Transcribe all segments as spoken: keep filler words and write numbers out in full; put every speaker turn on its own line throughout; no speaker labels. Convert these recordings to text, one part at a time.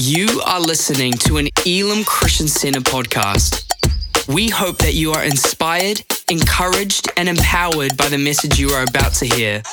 You are listening to an Elim Christian Center podcast. We hope that you are inspired, encouraged, and empowered by the message you are about to hear.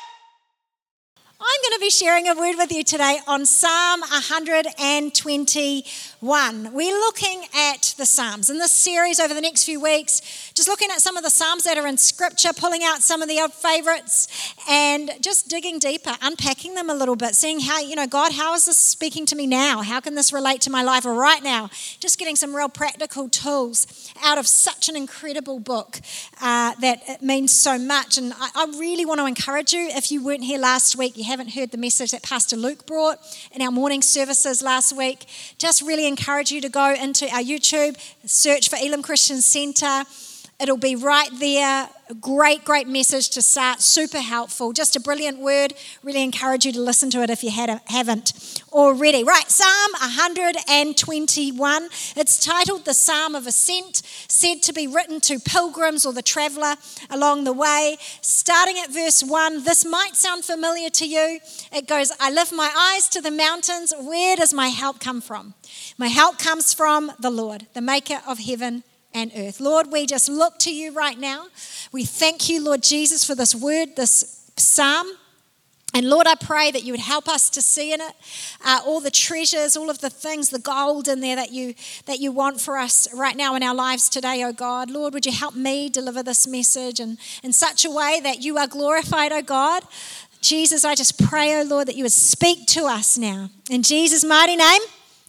I'm going to be sharing a word with you today on Psalm one twenty-one. We're looking at the Psalms in this series over the next few weeks, just looking at some of the Psalms that are in Scripture, pulling out some of the old favorites and just digging deeper, unpacking them a little bit, seeing how, you know, God, how is this speaking to me now? How can this relate to my life right now? Just getting some real practical tools out of such an incredible book uh, that it means so much. And I, I really want to encourage you, if you weren't here last week, you haven't heard the message that Pastor Luke brought in our morning services last week, just really encourage you to go into our YouTube, search for Elim Christian Center. It'll be right there. A great, great message to start. Super helpful. Just a brilliant word. Really encourage you to listen to it if you had, haven't already. Right, Psalm one twenty-one. It's titled the Psalm of Ascent, said to be written to pilgrims or the traveller along the way. Starting at verse one, this might sound familiar to you. It goes, I lift my eyes to the mountains. Where does my help come from? My help comes from the Lord, the maker of heaven and earth. Lord, we just look to you right now. We thank you, Lord Jesus, for this word, this psalm. And Lord, I pray that you would help us to see in it uh, all the treasures, all of the things, the gold in there that you that you want for us right now in our lives today, oh God. Lord, would you help me deliver this message in, in such a way that you are glorified, oh God. Jesus, I just pray, oh Lord, that you would speak to us now. In Jesus' mighty name,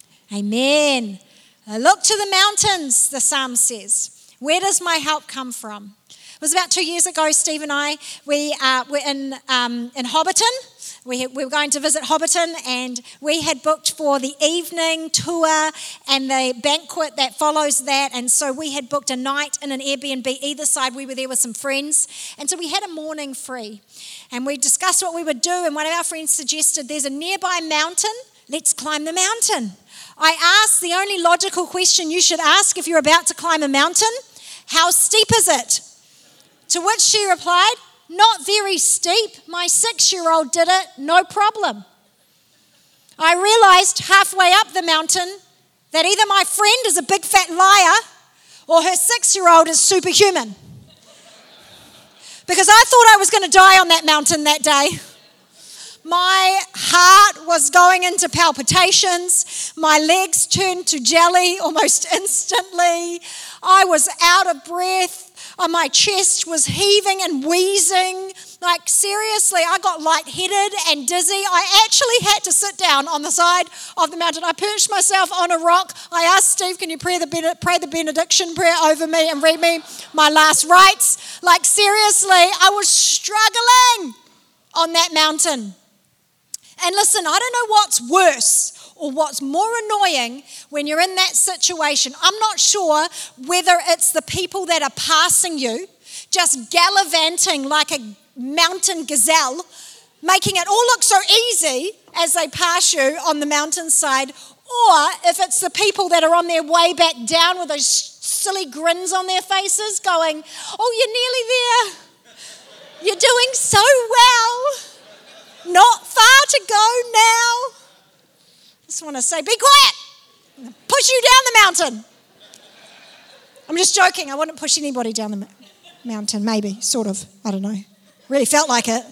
amen. Look to the mountains, the psalm says. Where does my help come from? It was about two years ago, Steve and I, we uh, were in um, in Hobbiton. We, had, we were going to visit Hobbiton, and we had booked for the evening tour and the banquet that follows that. And so we had booked a night in an Airbnb either side. We were there with some friends. And so we had a morning free. And we discussed what we would do. And one of our friends suggested there's a nearby mountain. Let's climb the mountain. I asked the only logical question you should ask if you're about to climb a mountain: how steep is it? To which she replied, not very steep. My six-year-old did it, no problem. I realized halfway up the mountain that either my friend is a big fat liar or her six-year-old is superhuman. Because I thought I was going to die on that mountain that day. My heart was going into palpitations. My legs turned to jelly almost instantly. I was out of breath. My chest was heaving and wheezing. Like, seriously, I got lightheaded and dizzy. I actually had to sit down on the side of the mountain. I perched myself on a rock. I asked Steve, can you pray the, pray the benediction prayer over me and read me my last rites? Like, seriously, I was struggling on that mountain. And listen, I don't know what's worse or what's more annoying when you're in that situation. I'm not sure whether it's the people that are passing you, just gallivanting like a mountain gazelle, making it all look so easy as they pass you on the mountainside, or if it's the people that are on their way back down with those silly grins on their faces going, oh, you're nearly there. You're doing so well. Not far to go now. Just want to say, be quiet. Push you down the mountain. I'm just joking. I wouldn't push anybody down the mountain. Maybe, sort of. I don't know. Really felt like it.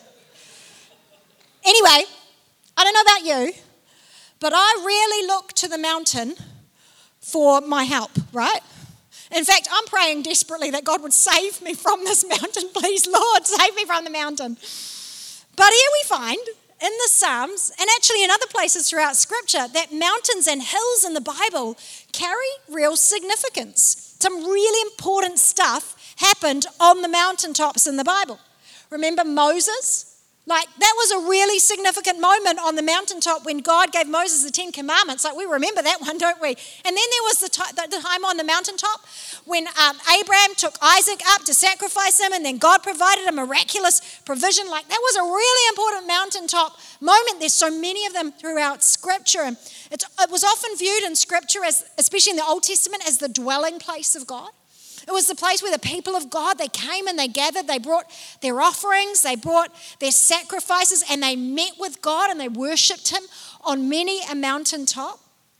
Anyway, I don't know about you, but I really look to the mountain for my help, right? In fact, I'm praying desperately that God would save me from this mountain. Please, Lord, save me from the mountain. But here we find in the Psalms, and actually in other places throughout Scripture, that mountains and hills in the Bible carry real significance. Some really important stuff happened on the mountaintops in the Bible. Remember Moses? Like, that was a really significant moment on the mountaintop when God gave Moses the Ten Commandments. Like, we remember that one, don't we? And then there was the, t- the time on the mountaintop when um, Abraham took Isaac up to sacrifice him, and then God provided a miraculous provision. Like, that was a really important mountaintop moment. There's so many of them throughout Scripture. And it's, it was often viewed in Scripture, as, especially in the Old Testament, as the dwelling place of God. It was the place where the people of God, they came and they gathered, they brought their offerings, they brought their sacrifices, and they met with God and they worshipped him on many a mountaintop.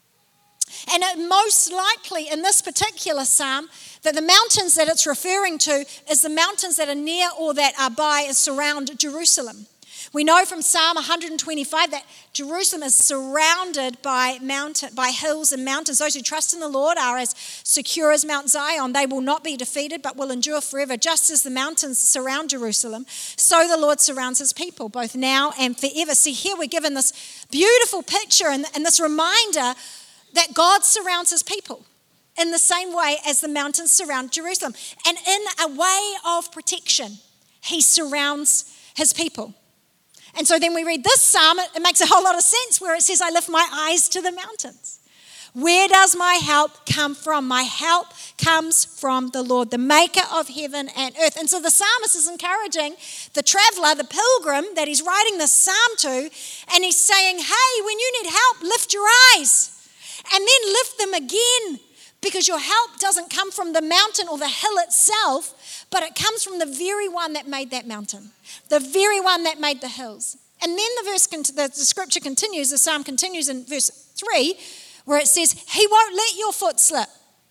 And it most likely in this particular psalm that the mountains that it's referring to is the mountains that are near or that are by surround Jerusalem. We know from Psalm one twenty-five that Jerusalem is surrounded by mountain, by hills and mountains. Those who trust in the Lord are as secure as Mount Zion. They will not be defeated, but will endure forever. Just as the mountains surround Jerusalem, so the Lord surrounds his people, both now and forever. See, here we're given this beautiful picture and, and this reminder that God surrounds his people in the same way as the mountains surround Jerusalem. And in a way of protection, he surrounds his people. And so then we read this psalm, it makes a whole lot of sense where it says, I lift my eyes to the mountains. Where does my help come from? My help comes from the Lord, the maker of heaven and earth. And so the psalmist is encouraging the traveler, the pilgrim that he's writing this psalm to, and he's saying, hey, when you need help, lift your eyes. And then lift them again, because your help doesn't come from the mountain or the hill itself, but it comes from the very one that made that mountain, the very one that made the hills. And then the verse, the scripture continues, the psalm continues in verse three, where it says, he won't let your foot slip.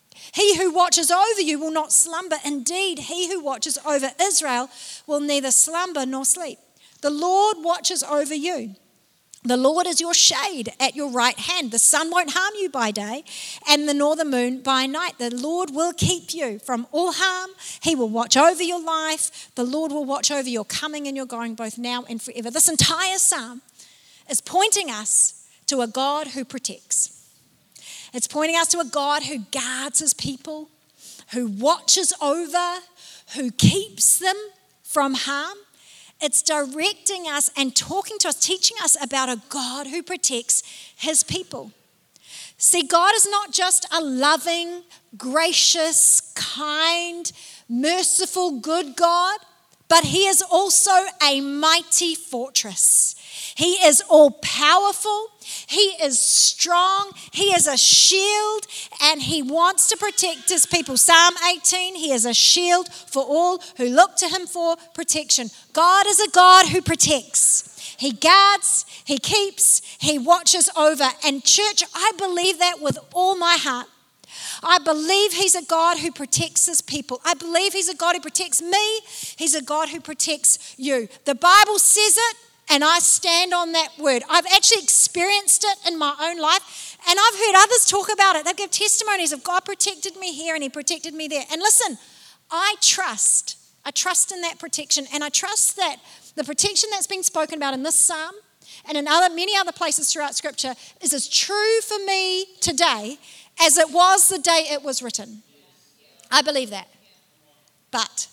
He who watches over you will not slumber. Indeed, he who watches over Israel will neither slumber nor sleep. The Lord watches over you. The Lord is your shade at your right hand. The sun won't harm you by day, and the northern moon by night. The Lord will keep you from all harm. He will watch over your life. The Lord will watch over your coming and your going, both now and forever. This entire psalm is pointing us to a God who protects. It's pointing us to a God who guards his people, who watches over, who keeps them from harm. It's directing us and talking to us, teaching us about a God who protects his people. See, God is not just a loving, gracious, kind, merciful, good God, but he is also a mighty fortress. He is all powerful. He is strong. He is a shield, and he wants to protect his people. Psalm eighteen, he is a shield for all who look to him for protection. God is a God who protects. He guards, he keeps, he watches over. And church, I believe that with all my heart. I believe he's a God who protects his people. I believe he's a God who protects me. He's a God who protects you. The Bible says it, and I stand on that word. I've actually experienced it in my own life, and I've heard others talk about it. They give testimonies of God protected me here and he protected me there. And listen, I trust. I trust in that protection, and I trust that the protection that's been spoken about in this psalm and in other many other places throughout Scripture is as true for me today as it was the day it was written. I believe that. But,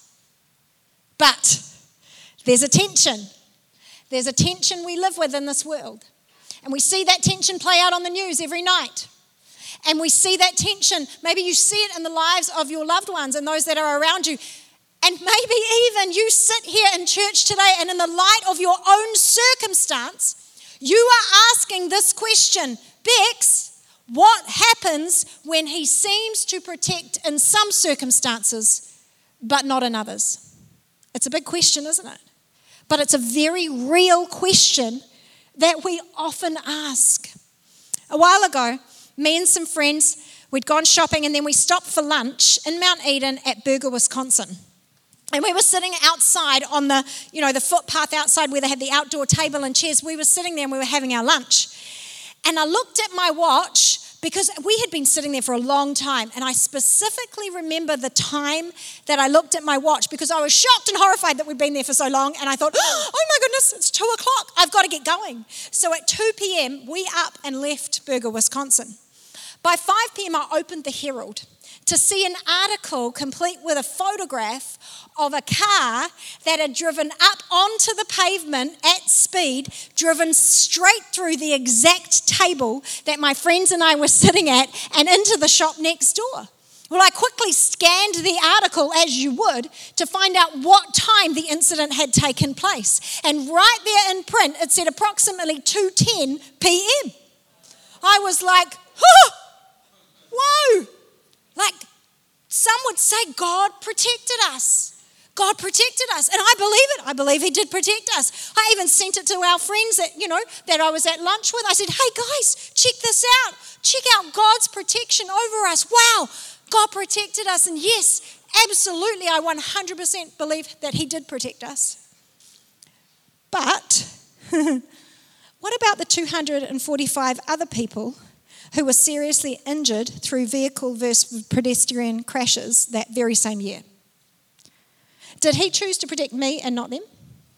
but, there's a tension. There's a tension we live with in this world. And we see that tension play out on the news every night. And we see that tension, maybe you see it in the lives of your loved ones and those that are around you. And maybe even you sit here in church today, and in the light of your own circumstance, you are asking this question, Bex, what happens when he seems to protect in some circumstances, but not in others? It's a big question, isn't it? But it's a very real question that we often ask. A while ago, me and some friends, we'd gone shopping, and then we stopped for lunch in Mount Eden at Berger, Wisconsin. And we were sitting outside on the, you know, the footpath outside where they had the outdoor table and chairs. We were sitting there and we were having our lunch. And I looked at my watch because we had been sitting there for a long time. And I specifically remember the time that I looked at my watch because I was shocked and horrified that we'd been there for so long. And I thought, oh my goodness, it's two o'clock. I've got to get going. So at two p.m., we up and left Berger, Wisconsin. By five p.m., I opened the Herald to see an article complete with a photograph of a car that had driven up onto the pavement at speed, driven straight through the exact table that my friends and I were sitting at and into the shop next door. Well, I quickly scanned the article, as you would, to find out what time the incident had taken place. And right there in print, it said approximately two ten p.m. I was like, oh, whoa. Like, some would say God protected us. God protected us, and I believe it. I believe he did protect us. I even sent it to our friends that, you know, that I was at lunch with. I said, hey guys, check this out. Check out God's protection over us. Wow, God protected us. And yes, absolutely, I one hundred percent believe that he did protect us. But what about the two hundred forty-five other people who were seriously injured through vehicle versus pedestrian crashes that very same year? Did he choose to protect me and not them?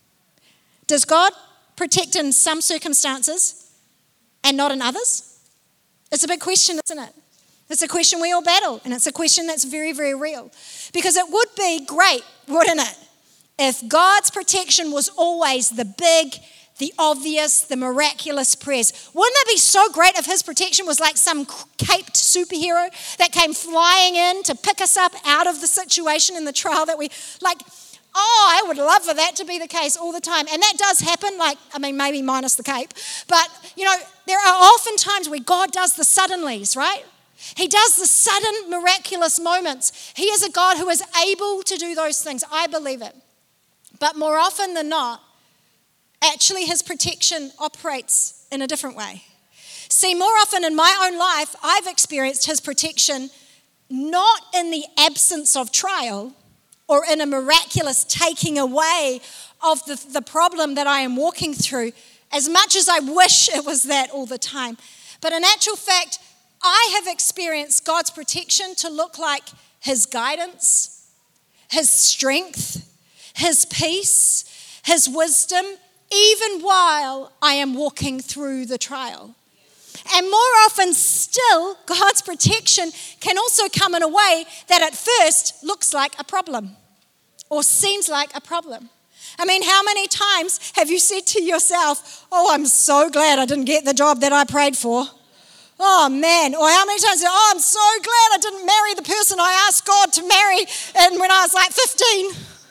Does God protect in some circumstances and not in others? It's a big question, isn't it? It's a question we all battle, and it's a question that's very, very real. Because it would be great, wouldn't it, if God's protection was always the big, the obvious, the miraculous prayers. Wouldn't it be so great if his protection was like some caped superhero that came flying in to pick us up out of the situation in the trial that we, like, oh, I would love for that to be the case all the time. And that does happen, like, I mean, maybe minus the cape. But, you know, there are often times where God does the suddenlies, right? He does the sudden miraculous moments. He is a God who is able to do those things. I believe it. But more often than not, actually his protection operates in a different way. See, more often in my own life, I've experienced his protection not in the absence of trial or in a miraculous taking away of the, the problem that I am walking through, as much as I wish it was that all the time. But in actual fact, I have experienced God's protection to look like his guidance, his strength, his peace, his wisdom, even while I am walking through the trial. And more often still, God's protection can also come in a way that at first looks like a problem or seems like a problem. I mean, how many times have you said to yourself, oh, I'm so glad I didn't get the job that I prayed for? Oh, man. Or how many times, oh, I'm so glad I didn't marry the person I asked God to marry and when I was like fifteen.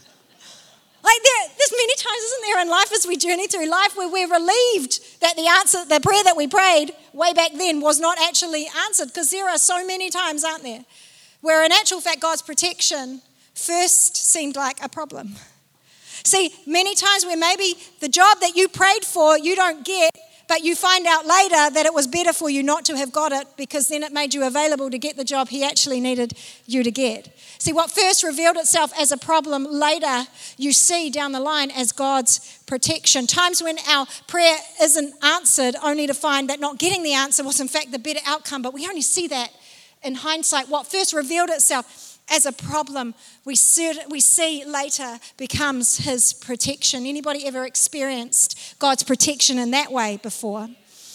Like there, there's many times, isn't there, in life as we journey through life where we're relieved that the answer, the prayer that we prayed way back then was not actually answered, because there are so many times, aren't there, where in actual fact God's protection first seemed like a problem. See, many times where maybe the job that you prayed for you don't get, but you find out later that it was better for you not to have got it because then it made you available to get the job he actually needed you to get. See, what first revealed itself as a problem, later you see down the line as God's protection. Times when our prayer isn't answered, only to find that not getting the answer was in fact the better outcome, but we only see that in hindsight. What first revealed itself as a problem, we see, we see later becomes his protection. Anybody ever experienced God's protection in that way before?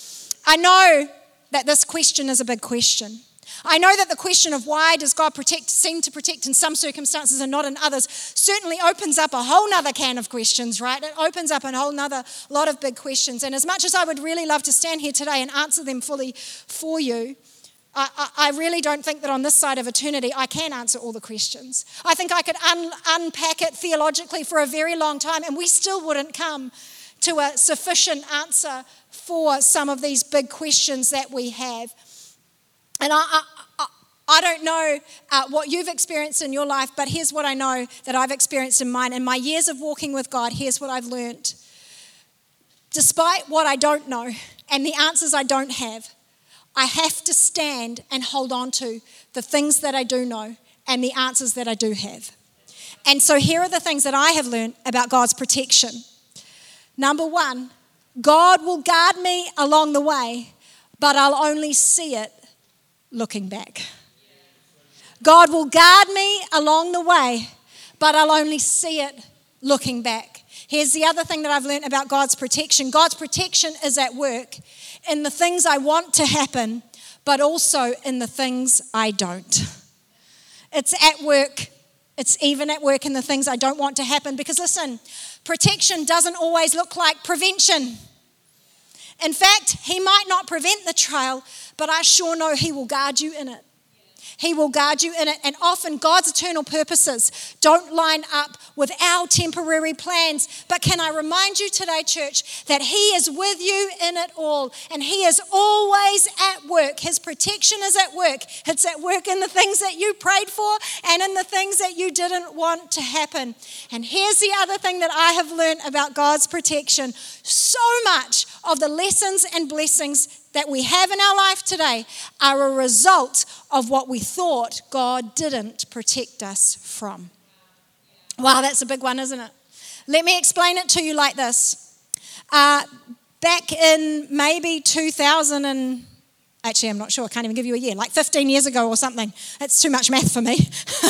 I know that this question is a big question. I know that the question of why does God protect, seem to protect in some circumstances and not in others, certainly opens up a whole nother can of questions, right? It opens up a whole nother lot of big questions. And as much as I would really love to stand here today and answer them fully for you, I, I really don't think that on this side of eternity I can answer all the questions. I think I could un, unpack it theologically for a very long time and we still wouldn't come to a sufficient answer for some of these big questions that we have. And I, I, I don't know uh, what you've experienced in your life, but here's what I know that I've experienced in mine. In my years of walking with God, here's what I've learned. Despite what I don't know and the answers I don't have, I have to stand and hold on to the things that I do know and the answers that I do have. And so here are the things that I have learned about God's protection. Number one, God will guard me along the way, but I'll only see it looking back. God will guard me along the way, but I'll only see it looking back. Here's the other thing that I've learned about God's protection. God's protection is at work in the things I want to happen, but also in the things I don't. It's at work. It's even at work in the things I don't want to happen. Because listen, protection doesn't always look like prevention. In fact, he might not prevent the trial, but I sure know he will guard you in it. He will guard you in it. And often God's eternal purposes don't line up with our temporary plans. But can I remind you today, church, that He is with you in it all. And He is always at work. His protection is at work. It's at work in the things that you prayed for and in the things that you didn't want to happen. And here's the other thing that I have learned about God's protection. So much of the lessons and blessings that we have in our life today are a result of what we thought God didn't protect us from. Wow, that's a big one, isn't it? Let me explain it to you like this. Uh, back in maybe two thousand and actually I'm not sure, I can't even give you a year, like fifteen years ago or something. That's too much math for me.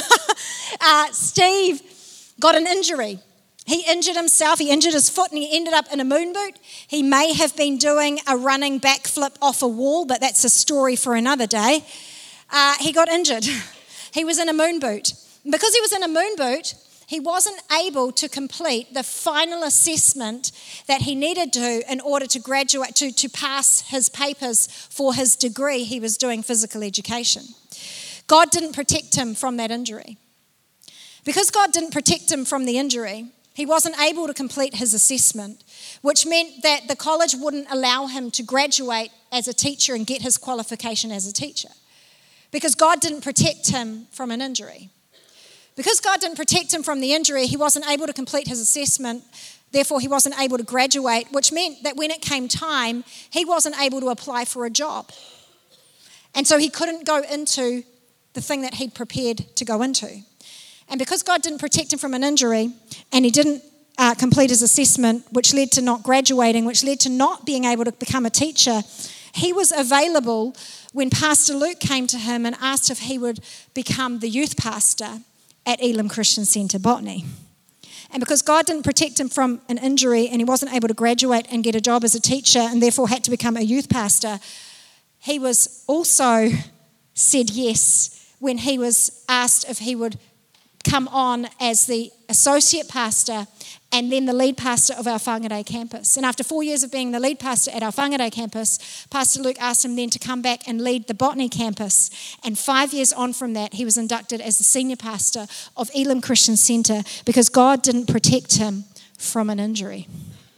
uh, Steve got an injury. He injured himself, he injured his foot and he ended up in a moon boot. He may have been doing a running backflip off a wall, but that's a story for another day. Uh, he got injured. He was in a moon boot. Because he was in a moon boot, he wasn't able to complete the final assessment that he needed to in order to graduate, to, to pass his papers for his degree. He was doing physical education. God didn't protect him from that injury. Because God didn't protect him from the injury, he wasn't able to complete his assessment, which meant that the college wouldn't allow him to graduate as a teacher and get his qualification as a teacher. Because God didn't protect him from an injury. Because God didn't protect him from the injury, he wasn't able to complete his assessment. Therefore, he wasn't able to graduate, which meant that when it came time, he wasn't able to apply for a job. And so he couldn't go into the thing that he'd prepared to go into. And because God didn't protect him from an injury and he didn't uh, complete his assessment, which led to not graduating, which led to not being able to become a teacher, he was available when Pastor Luke came to him and asked if he would become the youth pastor at Elim Christian Centre, Botany. And because God didn't protect him from an injury and he wasn't able to graduate and get a job as a teacher and therefore had to become a youth pastor, he was also said yes when he was asked if he would come on as the associate pastor and then the lead pastor of our Whangarei campus. And after four years of being the lead pastor at our Whangarei campus, Pastor Luke asked him then to come back and lead the Botany campus. And five years on from that, he was inducted as the senior pastor of Elim Christian Centre because God didn't protect him from an injury.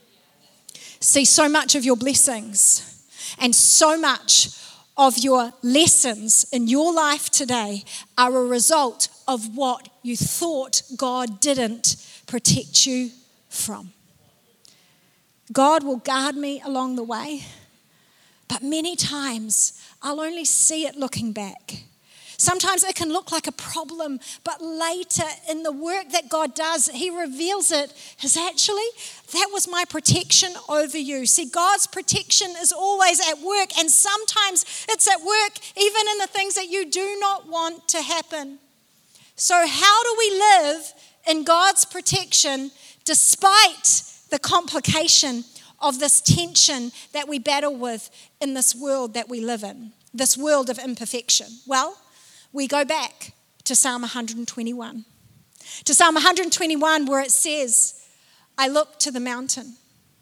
See, so much of your blessings and so much of your lessons in your life today are a result of what you thought God didn't protect you from. God will guard me along the way, but many times I'll only see it looking back. Sometimes it can look like a problem, but later in the work that God does, He reveals it as actually, that was my protection over you. See, God's protection is always at work, and sometimes it's at work even in the things that you do not want to happen. So how do we live in God's protection despite the complication of this tension that we battle with in this world that we live in, this world of imperfection? Well, we go back to Psalm one twenty-one. To Psalm one twenty-one where it says, I look to the mountain,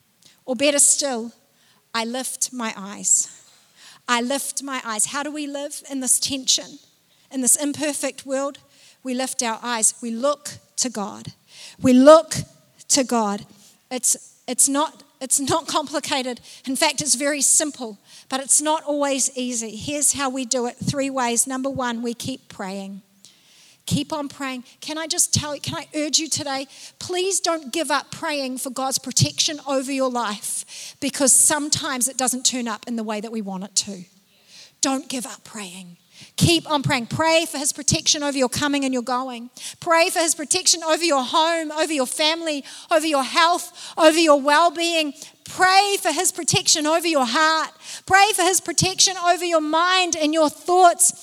or better still, I lift my eyes. I lift my eyes. How do we live in this tension, in this imperfect world? We lift our eyes. We look to God. We look to God. It's, it's not, it's not complicated. In fact, it's very simple, but it's not always easy. Here's how we do it. Three ways. Number one, we keep praying. Keep on praying. Can I just tell you, can I urge you today, please don't give up praying for God's protection over your life, because sometimes it doesn't turn up in the way that we want it to. Don't give up praying. Keep on praying. Pray for His protection over your coming and your going. Pray for His protection over your home, over your family, over your health, over your well-being. Pray for His protection over your heart. Pray for His protection over your mind and your thoughts.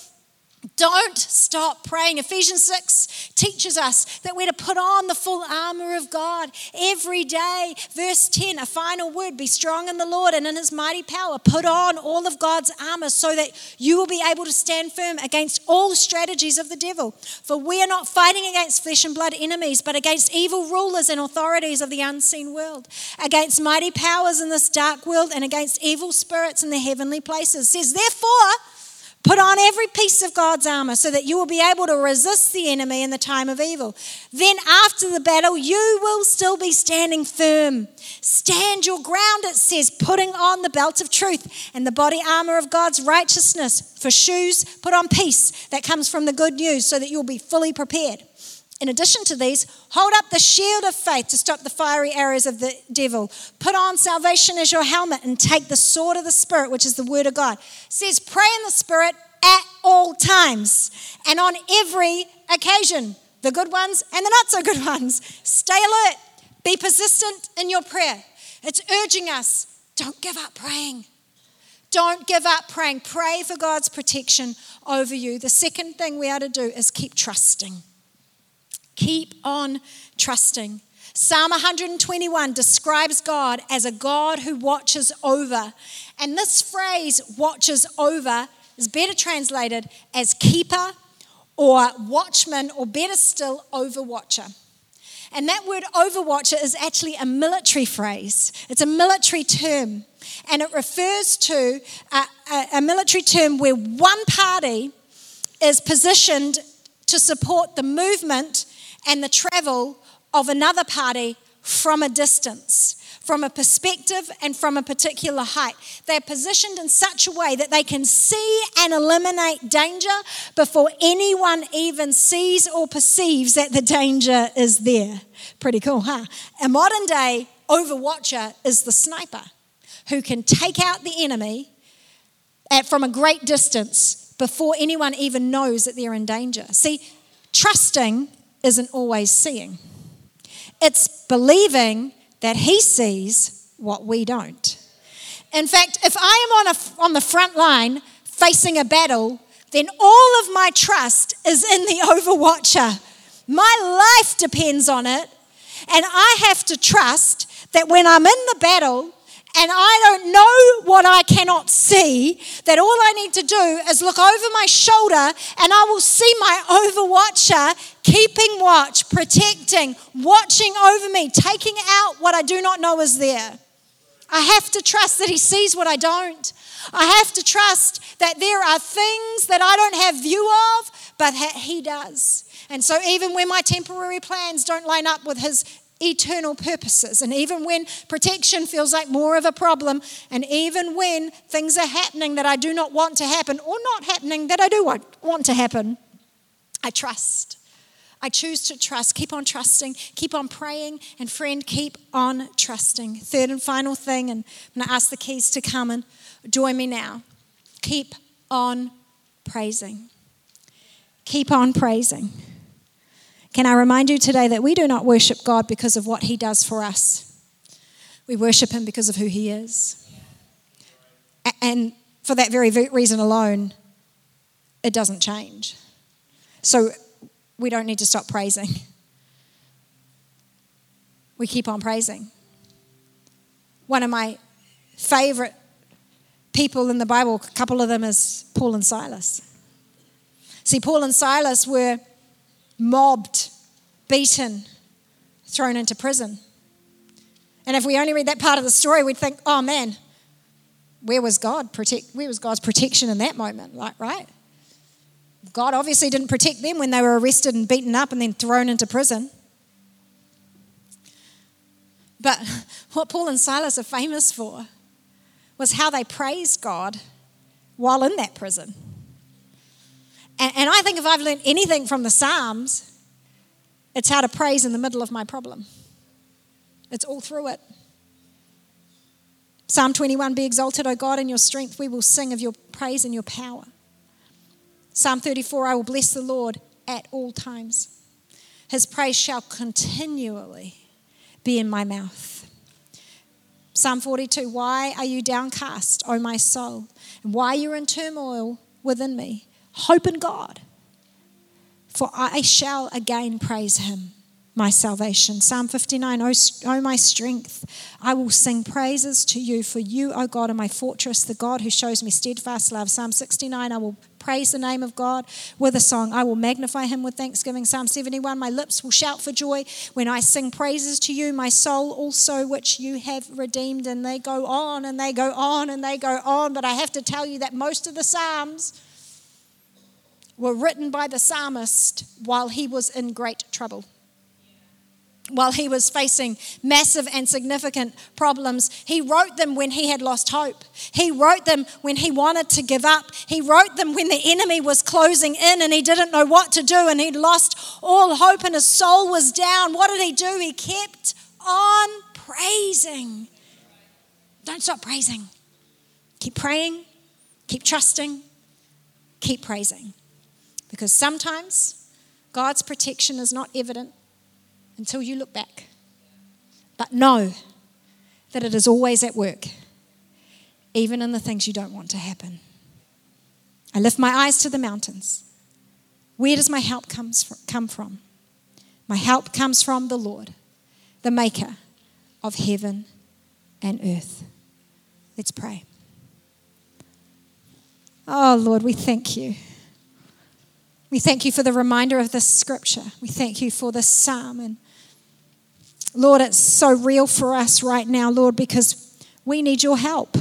Don't stop praying. Ephesians six teaches us that we're to put on the full armor of God every day. Verse ten, a final word, be strong in the Lord and in His mighty power. Put on all of God's armor so that you will be able to stand firm against all the strategies of the devil. For we are not fighting against flesh and blood enemies, but against evil rulers and authorities of the unseen world, against mighty powers in this dark world, and against evil spirits in the heavenly places. It says, therefore, Put on every piece of God's armor so that you will be able to resist the enemy in the time of evil. Then after the battle, you will still be standing firm. Stand your ground, it says, putting on the belt of truth and the body armor of God's righteousness. For shoes, put on peace that comes from the good news so that you'll be fully prepared. In addition to these, hold up the shield of faith to stop the fiery arrows of the devil. Put on salvation as your helmet and take the sword of the Spirit, which is the word of God. It says, pray in the Spirit at all times and on every occasion, the good ones and the not so good ones. Stay alert. Be persistent in your prayer. It's urging us, don't give up praying. Don't give up praying. Pray for God's protection over you. The second thing we are to do is keep trusting. Keep on trusting. Psalm one twenty-one describes God as a God who watches over. And this phrase, watches over, is better translated as keeper or watchman, or better still, overwatcher. And that word overwatcher is actually a military phrase. It's a military term. And it refers to a, a, a military term where one party is positioned to support the movement and the travel of another party from a distance, from a perspective and from a particular height. They're positioned in such a way that they can see and eliminate danger before anyone even sees or perceives that the danger is there. Pretty cool, huh? A modern day overwatcher is the sniper who can take out the enemy at, from a great distance before anyone even knows that they're in danger. See, trusting isn't always seeing. It's believing that he sees what we don't. In fact, if I am on, a, on the front line facing a battle, then all of my trust is in the overwatcher. My life depends on it, and I have to trust that when I'm in the battle and I don't know what I cannot see, that all I need to do is look over my shoulder and I will see my overwatcher keeping watch, protecting, watching over me, taking out what I do not know is there. I have to trust that he sees what I don't. I have to trust that there are things that I don't have view of, but that he does. And so even when my temporary plans don't line up with his eternal purposes, and even when protection feels like more of a problem, and even when things are happening that I do not want to happen, or not happening that I do want, want to happen, I trust. I choose to trust. Keep on trusting. Keep on praying. And friend, keep on trusting. Third and final thing, and I'm going to ask the keys to come and join me now. Keep on praising. Keep on praising. Can I remind you today that we do not worship God because of what he does for us. We worship him because of who he is. And for that very reason alone, it doesn't change. So we don't need to stop praising. We keep on praising. One of my favorite people in the Bible, a couple of them, is Paul and Silas. See, Paul and Silas were mobbed, beaten, thrown into prison. And if we only read that part of the story, we'd think, oh man, where was God? Protect, where was God's protection in that moment? Like, right? God obviously didn't protect them when they were arrested and beaten up and then thrown into prison. But what Paul and Silas are famous for was how they praised God while in that prison. And, and I think if I've learned anything from the Psalms, it's how to praise in the middle of my problem. It's all through it. Psalm twenty-one, be exalted, O God, in your strength. We will sing of your praise and your power. Psalm thirty-four, I will bless the Lord at all times. His praise shall continually be in my mouth. Psalm forty-two, why are you downcast, O my soul? And why are you in turmoil within me? Hope in God, for I shall again praise him, my salvation. Psalm fifty-nine, O, o my strength, I will sing praises to you, for you, O God, are my fortress, the God who shows me steadfast love. Psalm sixty-nine, I will praise the name of God with a song. I will magnify him with thanksgiving. Psalm seventy-one, my lips will shout for joy when I sing praises to you, my soul also, which you have redeemed. And they go on and they go on and they go on. But I have to tell you that most of the Psalms were written by the psalmist while he was in great trouble. While he was facing massive and significant problems. He wrote them when he had lost hope. He wrote them when he wanted to give up. He wrote them when the enemy was closing in and he didn't know what to do and he'd lost all hope and his soul was down. What did he do? He kept on praising. Don't stop praising. Keep praying, keep trusting, keep praising. Because sometimes God's protection is not evident until you look back. But know that it is always at work, even in the things you don't want to happen. I lift my eyes to the mountains. Where does my help comes from, come from? My help comes from the Lord, the maker of heaven and earth. Let's pray. Oh, Lord, we thank you. We thank you for the reminder of this scripture. We thank you for this psalm. And Lord, it's so real for us right now, Lord, because we need your help.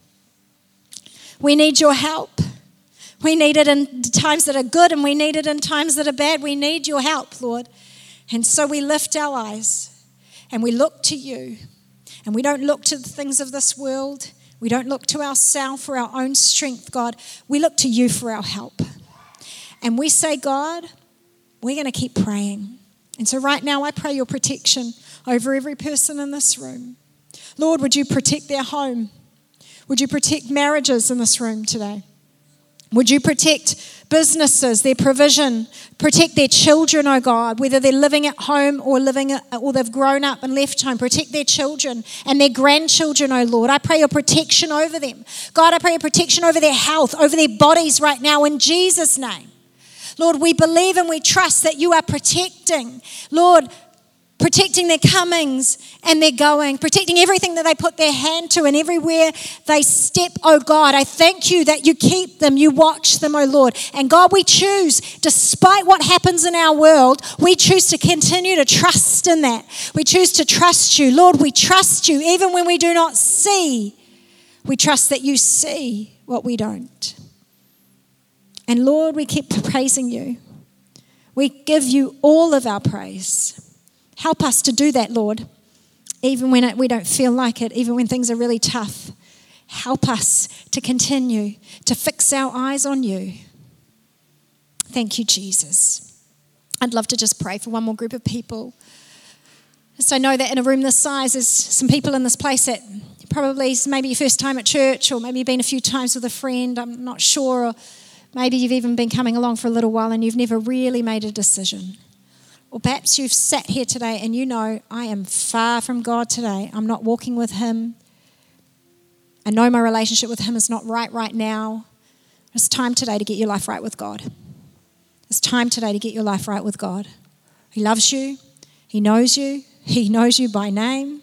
We need your help. We need it in times that are good and we need it in times that are bad. We need your help, Lord. And so we lift our eyes and we look to you. And we don't look to the things of this world. We don't look to ourselves for our own strength, God. We look to you for our help. And we say, God, we're going to keep praying. And so right now I pray your protection over every person in this room. Lord, would you protect their home? Would you protect marriages in this room today? Would you protect businesses, their provision, protect their children, oh God, whether they're living at home or living at, or they've grown up and left home. Protect their children and their grandchildren, oh Lord. I pray your protection over them. God, I pray your protection over their health, over their bodies right now in Jesus' name. Lord, we believe and we trust that you are protecting, Lord, protecting their comings and their going, protecting everything that they put their hand to and everywhere they step, oh God. I thank you that you keep them, you watch them, oh Lord. And God, we choose, despite what happens in our world, we choose to continue to trust in that. We choose to trust you. Lord, we trust you even when we do not see. We trust that you see what we don't. And Lord, we keep praising you. We give you all of our praise. Help us to do that, Lord, even when it, we don't feel like it, even when things are really tough. Help us to continue to fix our eyes on you. Thank you, Jesus. I'd love to just pray for one more group of people. So I know that in a room this size, there's some people in this place that probably is maybe your first time at church, or maybe you've been a few times with a friend, I'm not sure, or maybe you've even been coming along for a little while and you've never really made a decision. Or perhaps you've sat here today and you know, I am far from God today. I'm not walking with him. I know my relationship with him is not right right now. It's time today to get your life right with God. It's time today to get your life right with God. He loves you. He knows you. He knows you by name.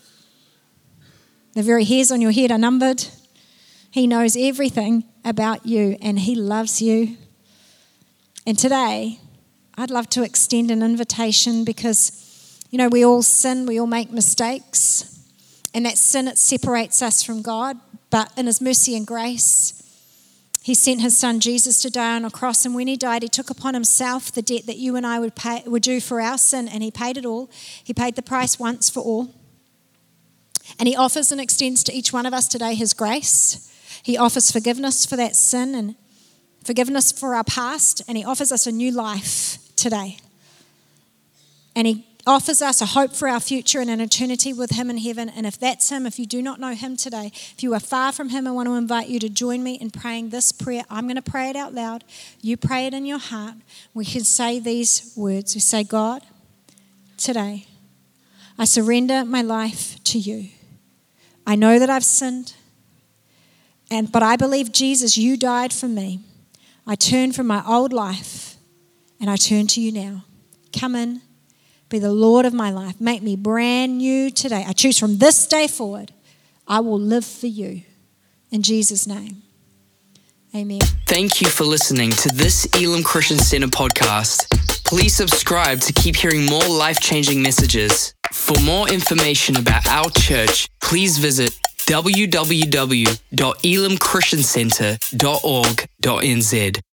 The very hairs on your head are numbered. He knows everything about you and he loves you. And today, I'd love to extend an invitation because, you know, we all sin, we all make mistakes. And that sin, it separates us from God. But in his mercy and grace, he sent his son Jesus to die on a cross. And when he died, he took upon himself the debt that you and I would pay, would do for our sin. And he paid it all. He paid the price once for all. And he offers and extends to each one of us today his grace. He offers forgiveness for that sin and forgiveness for our past, and he offers us a new life today. And he offers us a hope for our future and an eternity with him in heaven. And if that's him, if you do not know him today, if you are far from him, I want to invite you to join me in praying this prayer. I'm going to pray it out loud. You pray it in your heart. We can say these words. We say, God, today I surrender my life to you. I know that I've sinned. And, but I believe, Jesus, you died for me. I turn from my old life and I turn to you now. Come in, be the Lord of my life. Make me brand new today. I choose from this day forward, I will live for you. In Jesus' name, amen.
Thank you for listening to this Elim Christian Center podcast. Please subscribe to keep hearing more life-changing messages. For more information about our church, please visit w w w dot elim christian center dot org dot n z.